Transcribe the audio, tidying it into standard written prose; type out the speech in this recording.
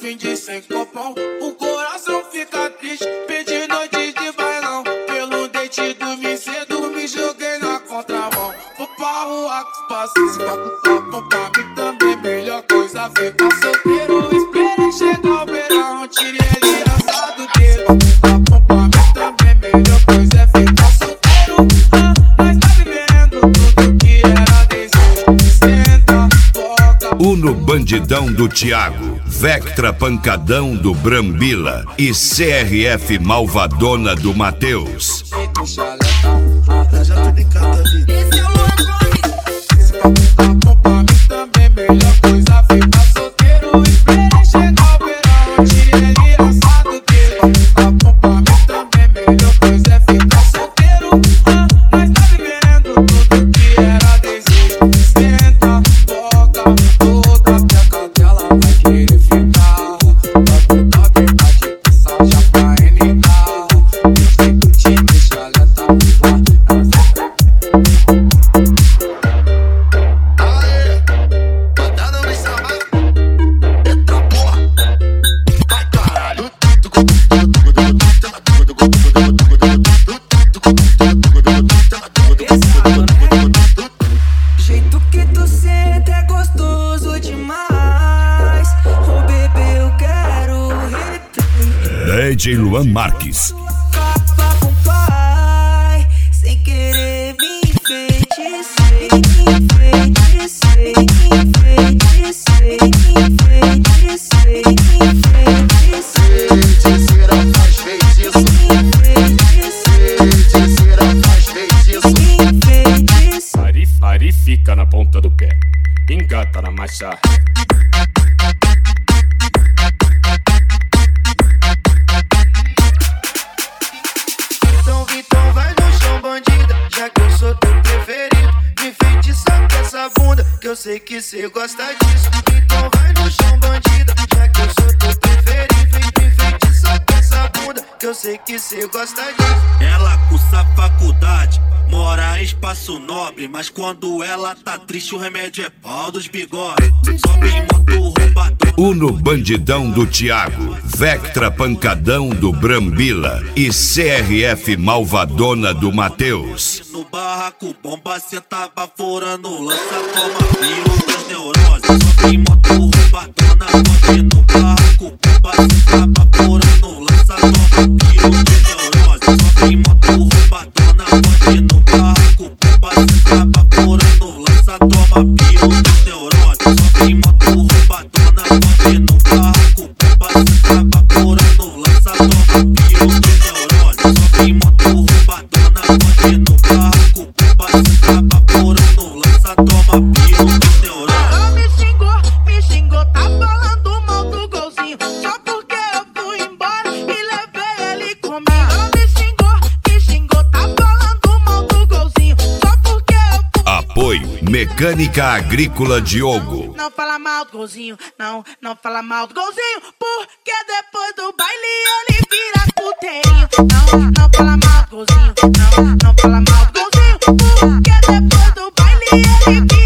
fim de sem copão. O coração fica triste, pedi noite de bailão. Pelo dente dormi cedo, me joguei na contramão. Vou pra rua com os passos, pra mim também melhor coisa ficar solteiro. Esperei chegar o verão, tirei ele assado dele. Pra mim também melhor coisa é ficar solteiro. Nós tá vivendo tudo que era desejo. Senta, toca. Uno Bandidão do Thiago, Vectra Pancadão do Brambila e CRF Malvadona do Matheus. Já tô de cada vida. Esse é o Luan Gomes. Pra mim também melhor coisa ficar solteiro. Esperei chegar o verão, tirei ele assado dele. Pra mim também melhor coisa é ficar solteiro. Nós tá vivendo tudo que era desejo. Senta, toca, toda peca dela vai querer ficar. Pra toda verdade, pensar já pra NK. Te deixa alerta, jeito que tu senta é gostoso demais. Oh bebê, eu quero replay. DJ Luan Marques. Capa com pai, sem querer me enfeitiçei, enfeitiçei, enfeitiçei, enfeitiçei, enfeitiçei. Feiticeira faz feitiço. Feiticeira faz feitiço. Ari fica na ponta do pé, engata na marcha. Então vai no chão, bandida, já que eu sou teu preferido. Me enfeitiça com essa bunda, que eu sei que cê gosta disso. Então vai no chão, bandida, já que eu sou teu preferido. Me enfeitiça com essa bunda, que eu sei que cê gosta disso. Ela cursa faculdade, mora em espaço nobre, mas quando ela tá triste o remédio é pau dos bigodes. Sobe em moto roubador. Uno Bandidão do Thiago, Vectra Pancadão do Brambila e CRF Malvadona do Matheus. No barraco bomba, cê tá baforando, lança, toma frio das neuroses. Sobe em moto roubadona, pode no barraco bomba, cê tá baforando, lança, toma frio das neuroses. Sobe em moto roubadona, pode no barraco bomba, cê tá baforando, lança, toma frio das neuroses. Sobe em moto roubadona, pode no barraco bomba, cê tá baforando, lança, toma frio das neuroses. Sobe em moto roubadona, pode no barraco bomba, cê tá baforando, lança, toma frio das neuroses. Ela me xingou, tá falando mal do golzinho. Só porque eu fui embora e levei ele comigo. Ela me xingou, tá falando mal do golzinho. Só porque eu fui. Apoio Mecânica Agrícola Diogo. Não fala mal do golzinho, não fala mal do golzinho. Porque depois do baile ele vira puteirinho. Não fala mal do golzinho, não fala mal do golzinho. Porque depois do baile ele vira